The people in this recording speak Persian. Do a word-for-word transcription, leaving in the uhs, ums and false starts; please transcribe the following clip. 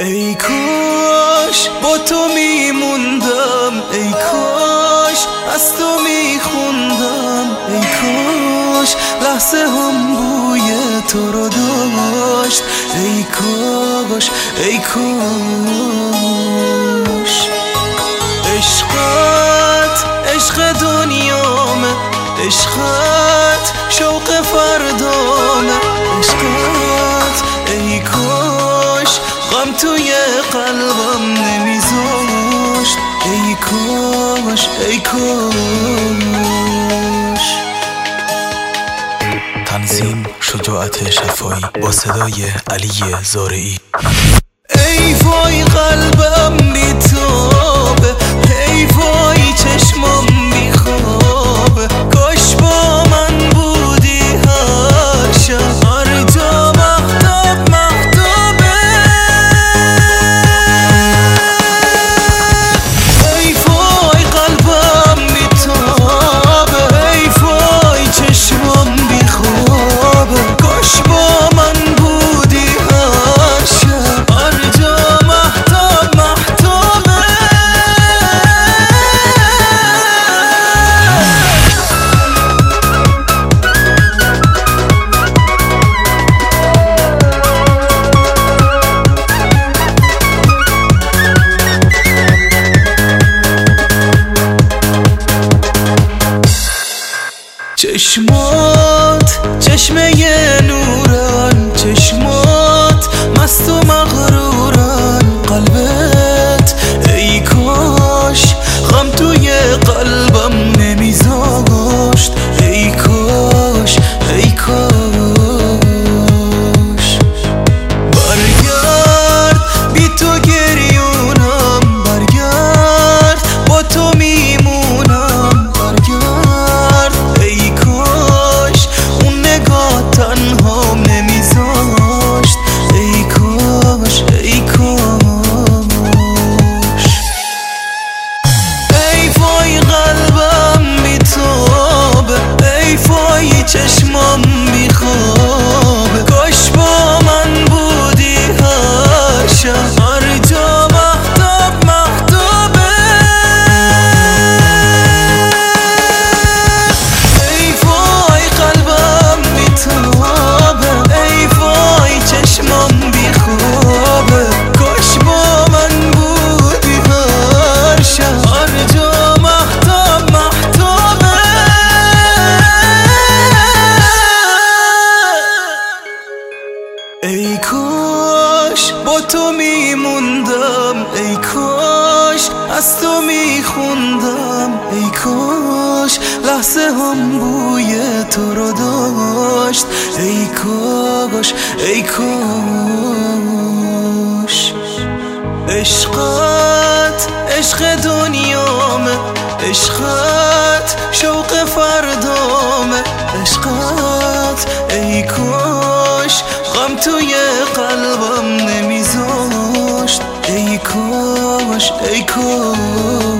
ای کاش با تو میموندم، ای کاش از تو میخوندم، ای کاش لحظه هم بوی تو رو داشت، ای کاش ای کاش. عشقت عشق دنیامه، عشقت شوق فردامه، عشقت ای کاش غم توی قلبم نمیذاشت، ای کاش ای کاش. تنظیم شجاعت شفایی با صدای علی زارعی. ای وای قلبم بیتابه، ای وای چشمم بیخوابه، کاش با من بودی هر شب هر جا مهتاب مهتابه. ای وای قلبم بیتابه، ای وای چشمم بیخوابه، کاش با من بودی هر شب هر جا مهتاب مهتابه. چشمات چشمه نورن، چشمات مست و مغرورن، قلبت ای کاش غم توی قلبم نمیذاشت، ای کاش ای کاش. برگرد بی تو گریونم، برگرد با تو میمونم، برگرد ای کاش اون نگاه تنها نمیذاشت، ای کاش ای کاش. ای وای قلبم بیتابه، ای وای چشمم بیخوابه، کاش با من بودی هر شب هر جا مهتاب مهتابه. ای وای قلبم بیتابه، ای وای چشمم بیخوابه، کاش با من بودی هر شب هر جا مهتاب مهتابه. ای کاش با تو میموندم، ای کاش از تو میخوندم، ای کاش لحظه هم بوی تو رو داشت، ای کاش ای کاش. عشقت عشق دنیامه، عشقت شوق فردامه، عشقت ای کاش غم توی قلبم نمیذاشت، ای کاش ای کاش.